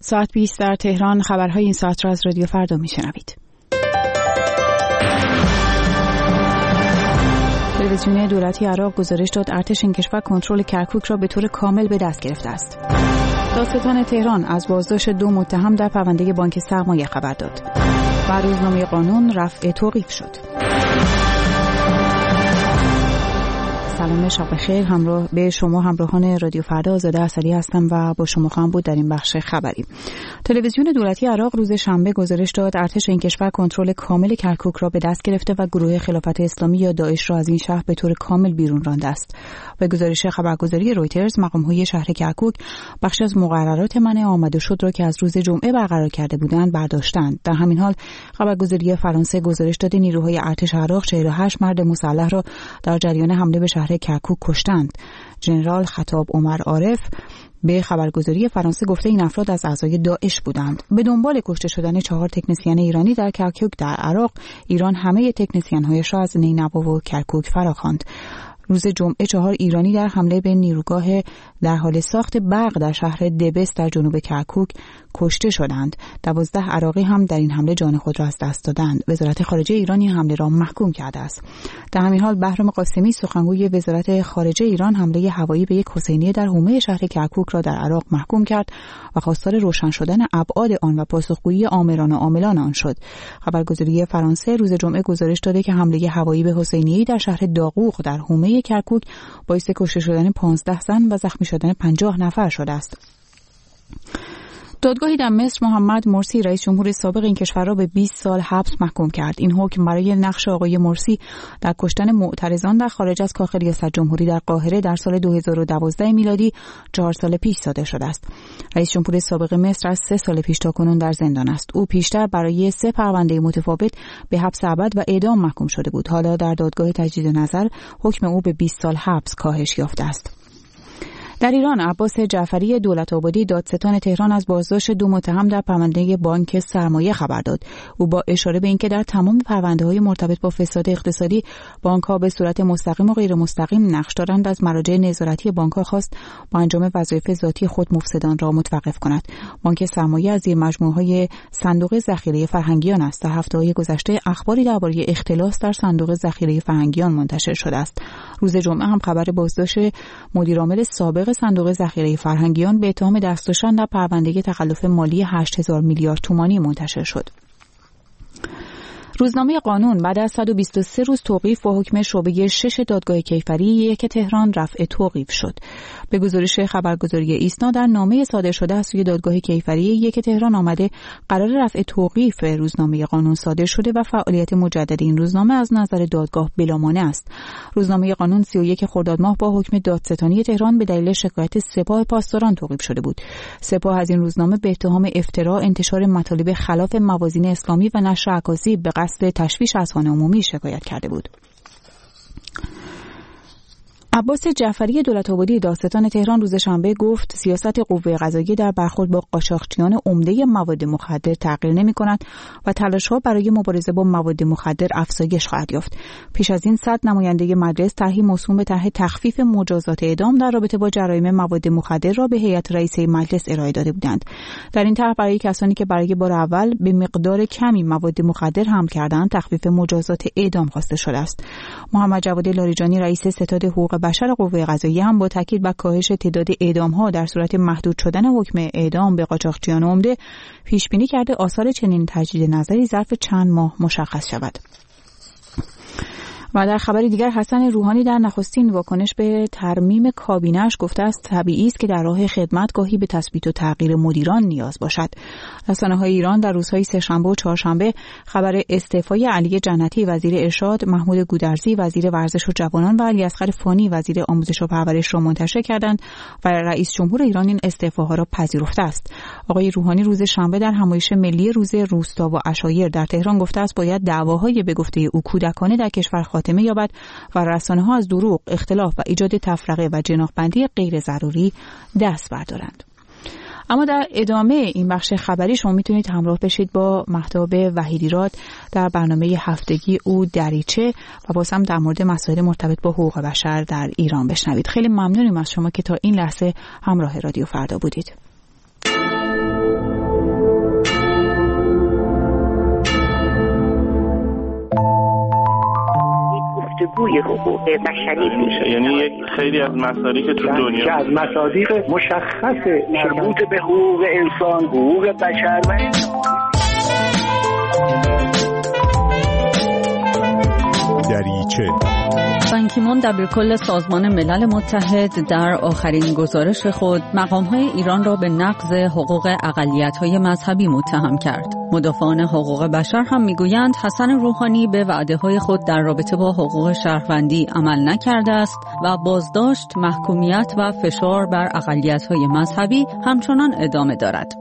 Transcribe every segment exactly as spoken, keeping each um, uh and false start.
ساعت بیست در تهران. خبرهای این ساعت را از رادیو فردا میشنوید. تلویزیون دولتی عراق گزارش داد ارتش این کشور کنترل کرکوک را به طور کامل به دست گرفته است. دادستان تهران از بازداشت دو متهم در پرونده بانک سرمایه خبر داد. و روزنامه قانون رفع توقیف شد. سلام، شب بخیر. همراه به شما همراهان رادیو فردا، آزاده اسدی هستم و با شما خواهم بود در این بخش خبری. تلویزیون دولتی عراق روز شنبه گزارش داد ارتش این کشور کنترل کامل کرکوک را به دست گرفته و گروه خلافت اسلامی یا داعش را از این شهر به طور کامل بیرون رانده است. به گزارش خبرگزاری رویترز، مقام‌های شهر کرکوک بخشی از مقررات منع آمد و شد را که از روز جمعه برقرار کرده بودند برداشتند. در همین حال خبرگزاری فرانسه گزارش داده نیروهای ارتش عراق چهل و هشت مرد مسلح را در جریان حمله به شهر کرکوک کشتند. ژنرال خطاب عمر عارف به خبرگزاری فرانسه گفته این افراد از اعضای داعش بودند. به دنبال کشته شدن چهار تکنسین ایرانی در کرکوک در عراق، ایران همه تکنسین‌هایش را از نینوا و کرکوک فراخواند. روز جمعه چهار ایرانی در حمله به نیروگاه در حال ساخت برق در شهر دبس در جنوب کرکوک کشته شدند. دوازده عراقی هم در این حمله جان خود را از دست دادند. وزارت خارجه ایران این حمله را محکوم کرده است. در همین حال بهرام قاسمی سخنگوی وزارت خارجه ایران حمله هوایی به یک حسینیه در حومه شهر کرکوک را در عراق محکوم کرد و خواستار روشن شدن ابعاد آن و پاسخگویی آمران و عاملان آن شد. خبرگزاری فرانسه روز جمعه گزارش داده که حمله هوایی به حسینیه در شهر داغوق در حومه کرکوک باعث کشته شدن پانزده زن و زخمی شدن پنجاه نفر شده است. دادگاهی در مصر محمد مرسی رئیس جمهور سابق این کشور را به بیست سال حبس محکوم کرد. این حکم برای نقش آقای مرسی در کشتن معترضان در خارج از کاخ ریاست جمهوری در قاهره در سال دو هزار و دوازده میلادی چهار سال پیش صادر شده است. رئیس جمهور سابق مصر از سه سال پیش تاکنون در زندان است. او پیشتر برای سه پرونده متفاوت به حبس ابد و اعدام محکوم شده بود. حالا در دادگاه تجدید نظر حکم او به بیست سال حبس کاهش یافته است. در ایران، عباس جعفری دولت‌آبادی دادستان تهران از بازداشت دو متهم در پرونده بانک سرمایه خبر داد. او با اشاره به اینکه در تمام پرونده‌های مرتبط با فساد اقتصادی بانک‌ها به صورت مستقیم و غیر مستقیم نقش دارند، از مراجع نظارتی بانک‌ها خواست با انجام وظایف ذاتی خود مفسدان را متوقف کند. بانک سرمایه از زیر مجموعه‌های صندوق ذخیره فرهنگیان است. در هفته‌های گذشته اخباری درباره اختلاس در صندوق ذخیره فرهنگیان منتشر شده است. روز جمعه هم خبر بازداشت مدیرعامل سابق صندوق ذخیره فرهنگیان به اتهام دست داشتن در پرونده تخلف مالی هشت هزار میلیارد تومانی منتشر شد. روزنامه قانون بعد از صد و بیست و سه روز توقیف با حکم شعبه شش دادگاه کیفری یک تهران رفع توقیف شد. به گزارش خبرگزاری ایسنا در نامه صادر شده از سوی دادگاه کیفری یک تهران آمده قرار رفع توقیف روزنامه قانون صادر شده و فعالیت مجدد این روزنامه از نظر دادگاه بلامانع است. روزنامه قانون سی و یک خرداد ماه با حکم دادستانی تهران به دلیل شکایت سپاه پاسداران توقیف شده بود. سپاه از این روزنامه به اتهام افترا، انتشار مطالب خلاف موازین اسلامی و نشر اکاذیب به قصد تشویش اذهان عمومی شکایت کرده بود. عباس جعفری دولت‌آبادی دادستان تهران روز شنبه گفت سیاست قوه قضاییه در برخورد با قاچاقچیان عمده مواد مخدر تغییر نمی‌کند و تلاش‌ها برای مبارزه با مواد مخدر افزایش خواهد یافت. پیش از این صد نماینده مجلس طرحی موسوم به طرح تخفیف مجازات اعدام در رابطه با جرایم مواد مخدر را به هیئت رئیسه مجلس ارائه داده بودند. در این طرح برای کسانی که برای بار اول به مقدار کمی مواد مخدر حمل کردند تخفیف مجازات اعدام خواسته شده است. محمد جواد لاریجانی رئیس ستاد حقوق بشر قوه قضاییه هم با تاکید بر کاهش تعداد اعدام‌ها در صورت محدود شدن حکم اعدام به قاچاقچیان عمده پیش بینی کرده آثار چنین تجدید نظری ظرف چند ماه مشخص شود. و در خبری دیگر حسن روحانی در نخستین واکنش به ترمیم کابینه‌اش گفته است طبیعی است که در راه خدمت گاهی به تثبیت و تغییر مدیران نیاز باشد. رسانه‌های ایران در روزهای سه‌شنبه و چهارشنبه خبر استعفای علی جنتی وزیر ارشاد، محمود گودرزی وزیر ورزش و جوانان و علیاصغر فانی وزیر آموزش و پرورش را منتشر کردند و رئیس جمهور ایران این استعفاها را پذیرفته است. آقای روحانی روز شنبه در همایش ملی روز روستا و عشایر در تهران گفته است باید دعواهای به گفته او کودکانه در کشور خاتمه یابد و رسانه‌ها از دروغ، اختلاف و ایجاد تفرقه و جناح‌بندی غیر ضروری دست بردارند. اما در ادامه این بخش خبری شما میتونید همراه بشید با مهتاب وحیدیراد در برنامه هفتگی او دریچه و باز هم در مورد مسائل مرتبط با حقوق بشر در ایران بشنوید. خیلی ممنونیم از شما که تا این لحظه همراه رادیو فردا بودید. توی حقوق بشری پیش یعنی یک خیلی از مسائلی که تو دنیا که از مصادیق مشخص مربوط به حقوق انسان، حقوق بشر و دریچه. بان کی مون دبیرکل سازمان ملل متحد در آخرین گزارش خود مقام‌های ایران را به نقض حقوق اقلیت‌های مذهبی متهم کرد. مدافعان حقوق بشر هم میگویند حسن روحانی به وعده‌های خود در رابطه با حقوق شهروندی عمل نکرده است و بازداشت، محکومیت و فشار بر اقلیت‌های مذهبی همچنان ادامه دارد.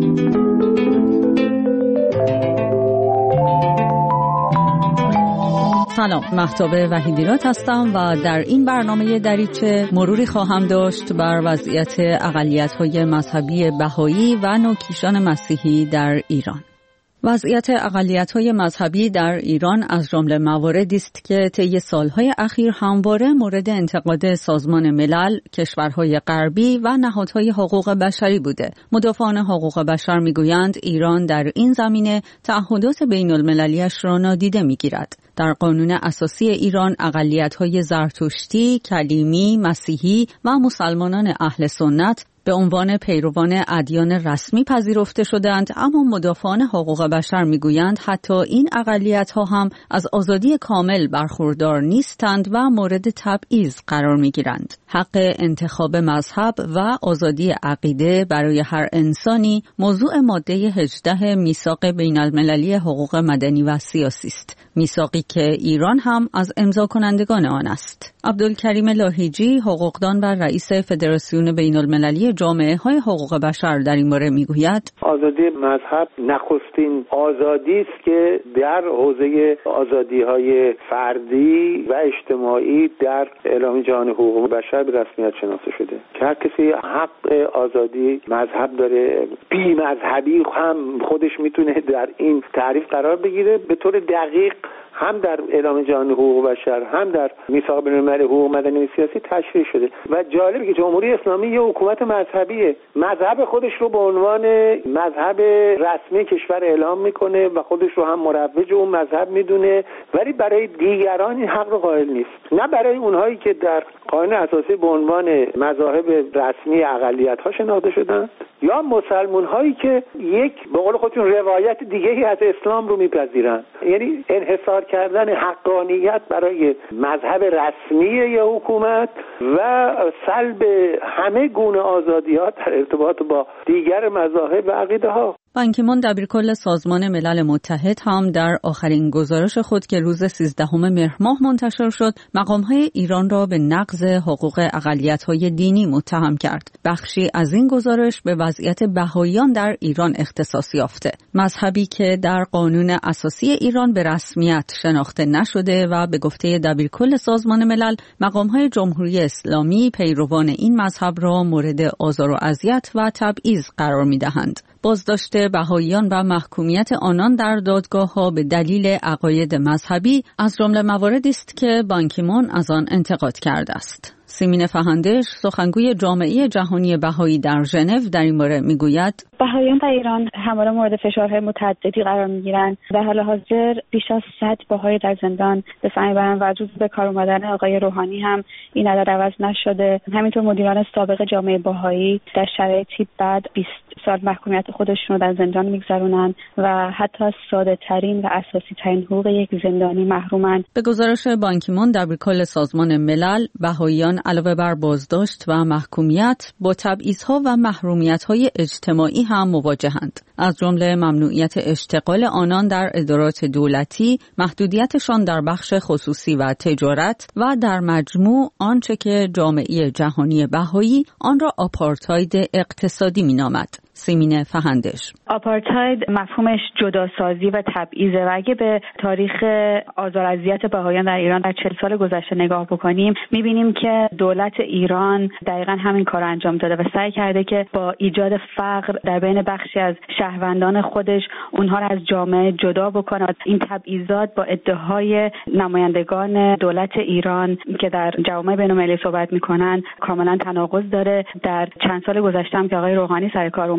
سلام، مهتاب وحیدیرات هستم و در این برنامه دریچه مروری خواهم داشت بر وضعیت اقلیت‌های مذهبی بهایی و نوکیشان مسیحی در ایران. وضعیت اقلیت‌های مذهبی در ایران از جمله مواردی است که طی سالهای اخیر همواره مورد انتقاد سازمان ملل، کشورهای غربی و نهادهای حقوق بشری بوده. مدافعان حقوق بشر می‌گویند ایران در این زمینه تعهدات بین‌المللی‌اش را نادیده می‌گیرد. در قانون اساسی ایران اقلیت‌های زرتشتی، کلیمی، مسیحی و مسلمانان اهل سنت به عنوان پیروان ادیان رسمی پذیرفته شدند، اما مدافعان حقوق بشر میگویند حتی این اقلیت‌ها هم از آزادی کامل برخوردار نیستند و مورد تبعیض قرار میگیرند. حق انتخاب مذهب و آزادی عقیده برای هر انسانی موضوع ماده هجده میثاق بین‌المللی حقوق مدنی و سیاسی است. میثاقی که ایران هم از امضا کنندگان آن است. عبدالکریم لاهیجی، حقوقدان و رئیس فدراسیون بین‌المللی جامعه های حقوق بشر در این باره میگوید آزادی مذهب نخستین آزادی است که در حوزه آزادی‌های فردی و اجتماعی در اعلامیه جهانی حقوق بشر به رسمیت شناخته شده که هر کسی حق آزادی مذهب داره. بی مذهبی هم خودش میتونه در این تعریف قرار بگیره. به طور دقیق هم در اعلامیه جهانی حقوق بشر هم در میثاق بین‌المللی حقوق مدنی و سیاسی تشریح شده و جالبه که جمهوری اسلامی یه حکومت مذهبیه، مذهب خودش رو به عنوان مذهب رسمی کشور اعلام میکنه و خودش رو هم مروج اون مذهب میدونه، ولی برای دیگران این حق رو قائل نیست. نه برای اونهایی که در قانون اساسی به عنوان مذاهب رسمی اقلیت‌ها شناخته شدن یا مسلمان‌هایی که یک به قول خودشون روایت دیگه‌ای از اسلام رو میپذیرن. یعنی انحصار کردن حقانیت برای مذهب رسمی یه حکومت و سلب همه گونه آزادیات در ارتباط با دیگر مذاهب و عقیده‌ها. بان کی مون دبیرکل سازمان ملل متحد هم در آخرین گزارش خود که روز سیزدهم مهر ماه منتشر شد، مقام‌های ایران را به نقض حقوق اقلیت‌های دینی متهم کرد. بخشی از این گزارش به وضعیت بهائیان در ایران اختصاص یافته، مذهبی که در قانون اساسی ایران به رسمیت شناخته نشده و به گفته دبیرکل سازمان ملل، مقام‌های جمهوری اسلامی پیروان این مذهب را مورد آزار و اذیت و تبعیض قرار می‌دهند. بازداشت بهائیان و محکومیت آنان در دادگاه‌ها به دلیل عقاید مذهبی از جمله مواردی است که بان کی مون از آن انتقاد کرده است. سیمین فهندش، سخنگوی جامعه جهانی بهایی در ژنو، در این باره میگوید بهائیان در ایران همواره مورد فشارهای متعددی قرار میگیرند. در حال حاضر بیش از صد بهایی در زندان به فن میبرند و جز به کار اومدن آقای روحانی هم این عدد عوض نشده. همینطور مدیران سابق جامعه بهایی در شرایطی بعد بیست سال محکومیت خودشون رو در زندان میگذرونن و حتی ساده ترین و اساسی ترین حقوق یک زندانی محرومند. به گزارش بان کی مون دبیرکل سازمان ملل، بهائیان علاوه بر بازداشت و محکومیت با تبعیض‌ها و محرومیت‌های اجتماعی هم مواجهند. از جمله ممنوعیت اشتغال آنان در ادارات دولتی، محدودیتشان در بخش خصوصی و تجارت و در مجموع آنچه که جامعه جهانی بهایی آن را آپارتاید اقتصادی می‌نامد. سیمین فهندش: آپارتاید مفهومش جداسازی و تبعیضه و اگه به تاریخ آزار اذیت بهائیان در ایران در چهل سال گذشته نگاه بکنیم، می‌بینیم که دولت ایران دقیقاً همین کار انجام داده و سعی کرده که با ایجاد فقر در بین بخشی از شهروندان خودش اونها را از جامعه جدا بکنه. این تبعیضات با ادعاهای نمایندگان دولت ایران که در جوامع بین‌المللی صحبت می‌کنن کاملاً تناقض داره. در چند سال گذشته هم که آقای روحانی سر کار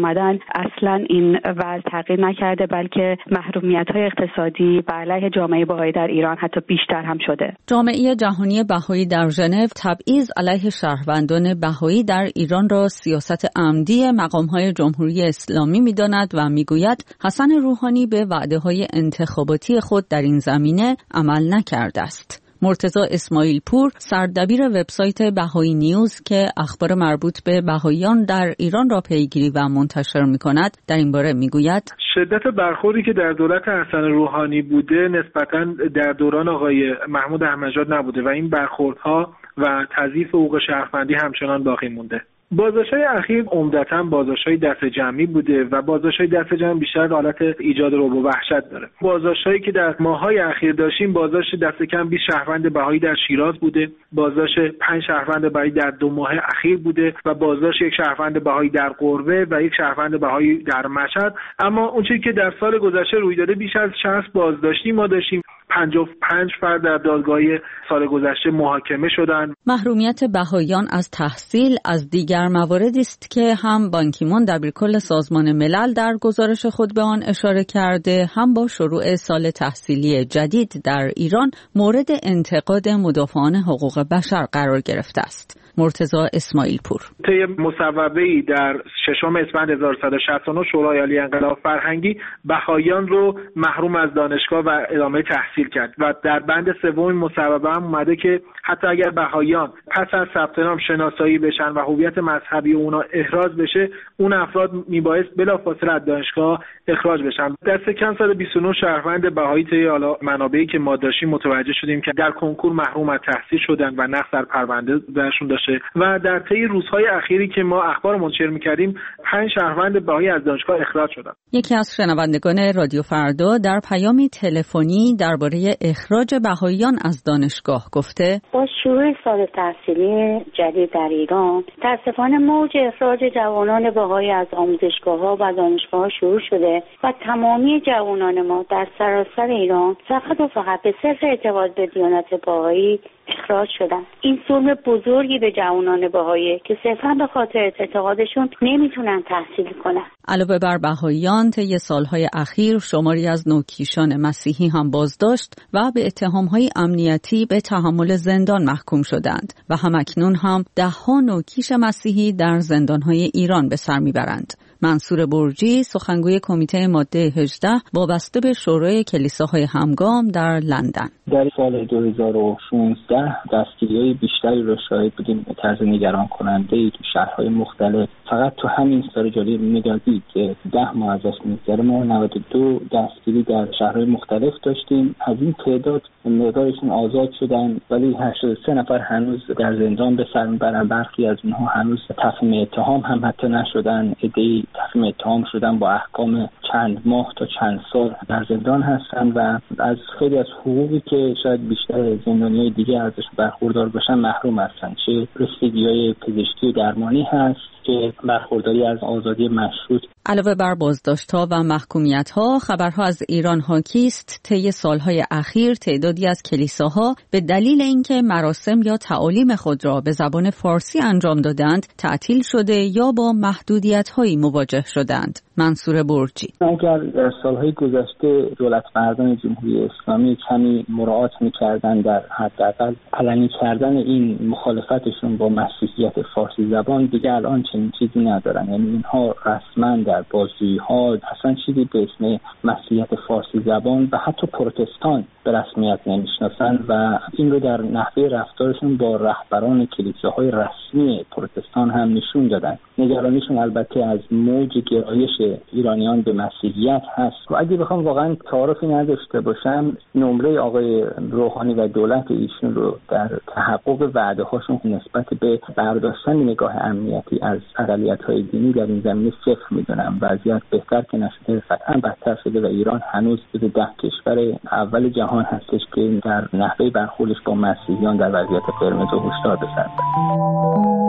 آمدن اصلا این وضع تغییر نکرده، بلکه محرومیت‌های اقتصادی بر علیه جامعه بهایی در ایران حتی بیشتر هم شده. جامعه جهانی بهایی در ژنو تبعیض علیه شهروندان بهایی در ایران را سیاست عمدی مقام‌های جمهوری اسلامی می‌داند و می‌گوید حسن روحانی به وعده‌های انتخاباتی خود در این زمینه عمل نکرده است. مرتضی اسماعیل پور، سردبیر وبسایت بهایی نیوز که اخبار مربوط به بهاییان در ایران را پیگیری و منتشر می‌کند، در این باره می‌گوید شدت برخوردی که در دولت حسن روحانی بوده نسبتاً در دوران آقای محمود احمدی‌نژاد نبوده و این برخوردها و تضعیف حقوق شهروندی همچنان باقی مونده. بازداشت‌های اخیر عمدتاً بازداشت‌های دست جمعی بوده و بازداشت‌های دست جمعی بیشتر حالت ایجاد رعب و وحشت داره. بازداشت‌هایی که در ماه‌های اخیر داشتیم، بازداشت دست کم بیست شهروند بهایی در شیراز بوده، بازداشت پنج شهروند بهایی در دو ماه اخیر بوده و بازداشت یک شهروند بهایی در قربه و یک شهروند بهایی در مشهد. اما اون چیزی که در سال گذشته روی داده بیش از شصت بازداشتی ما داشتیم. پنجاه و پنج فرد در دادگاه سال گذشته محاکمه شدند. محرومیت بهاییان از تحصیل از دیگر مواردی است که هم بان کی مون دبیرکل سازمان ملل در گزارش خود به آن اشاره کرده، هم با شروع سال تحصیلی جدید در ایران مورد انتقاد مدافعان حقوق بشر قرار گرفته است. مرتضی اسماعیل پور: طی مصوبه‌ای در ششم اسفند هزار و سیصد و شصت و نه شورای عالی انقلاب فرهنگی بهاییان رو محروم از دانشگاه و ادامه تحصیل کرد و در بند سوم مصوبه هم اومده که حتی اگر بهاییان پس از ثبت نام شناسایی بشن و هویت مذهبی اونا احراز بشه، اون افراد میبایست بلافاصله از دانشگاه اخراج بشن. دست کم صد و بیست و نه شهروند بهایی طی حالا منابعی که ما داشتیم متوجه شدیم که در کنکور محروم از تحصیل شدن و نقص در پرونده درشون داشته و در طی روزهای اخیری که ما اخبار منتشر می‌کردیم پنج شهروند بهایی از دانشگاه اخراج شدن. یکی از شنوندگان رادیو فردا در پیامی تلفنی درباره اخراج بهاییان از دانشگاه گفته: با شروع سال تحصیلی جدید در ایران متأسفانه موج اخراج جوانان بهایی از آموزشگاه‌ها و دانشگاه‌ها شروع شده و تمامی جوانان ما در سراسر ایران فقط و فقط به صرف اعتقاد به دیانت بهایی اخراج شدن. این ظلم بزرگی به جوانان بهایی که صرفاً به خاطر اعتقادشون نمیتونن تحصیل کنن. علاوه بر بهاییان، طی سالهای اخیر شماری از نوکیشان مسیحی هم بازداشت و به اتهامهای امنیتی به تحمل زندان محکوم شدند و همکنون هم ده‌ها نوکیش مسیحی در زندانهای ایران به سر میبرند. منصور برجی، سخنگوی کمیته ماده هجده وابسته به شورای کلیساهای همگام در لندن: در سال دو هزار و شانزده دستگیری‌های بیشتری را شاهد بودیم به طرز نگران کننده‌ای تو شهرهای مختلف. فقط تو همین سال جاری می‌دادید که ده ماه از می‌گذره ما نود و دو دستگیری در شهرهای مختلف داشتیم. از این تعداد مقدارشون آزاد شدن، ولی هشتاد و سه نفر هنوز در زندان به سر می‌برن. برخی از اونها هنوز تفهیم اتهام هم حتی نشدن. عده‌ای تفهیم اتهام شدن با احکام چند ماه تا چند سال در زندان هستن و از خیلی از حقوقی که شاید بیشتر زندانیای دیگه ازش برخوردار باشن محروم هستن. چه رسیدگی‌های پزشکی و درمانی هست که برخورداری از آزادی مشروط. علاوه بر بازداشت‌ها و محکومیت‌ها، خبرها از ایران حاکی است طی سالهای اخیر تعدادی از کلیساها به دلیل اینکه مراسم یا تعالیم خود را به زبان فارسی انجام دادند تعطیل شده یا با محدودیت‌هایی مواجه شدند. منصور برجی: اگر در سالهای گذشته دولت مردان جمهوری اسلامی کمی مراعات می‌کردند در حداقل علنی کردن این مخالفتشون با مسیحیت فارسی زبان، دیگه الان چنین چیزی ندارن. یعنی اینها رسما در بازجویی‌ها اصلا چیزی به اسم مسیحیت فارسی زبان و حتی پروتستان به رسمیت نمیشناسن و این رو در نحوه رفتارشون با رهبران کلیساهای رسمی پروتستان هم نشون دادن. نگرانیشون البته از موج گرایش ایرانیان به مسیحیت هست و اگه بخوام واقعا تعارفی نداشته باشم، نمره آقای روحانی و دولت ایشون رو در تحقق وعده هاشون نسبت به برداشتن نگاه امنیتی از اقلیت‌های دینی در این زمینه صفر میدونم. وضعیت بهتر که نشده، قطعا بدتر شده و ایران هنوز جزو ده کشور اول جهان هستش که در نحوه برخوردش با مسیحیان در وضعیت قرمز و هشدار به سر برد.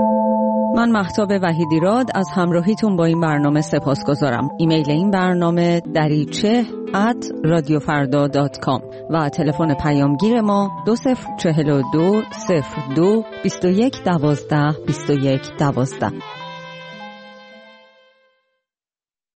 من مهتاب وحیدی راد از همراهیتون با این برنامه سپاسگزارم. ایمیل این برنامه دریچه ات رادیو فردا دات کام و تلفن پیامگیر ما دو صفر چهل و دو صفر دو بیست و یک دوازده بیست و یک دوازده.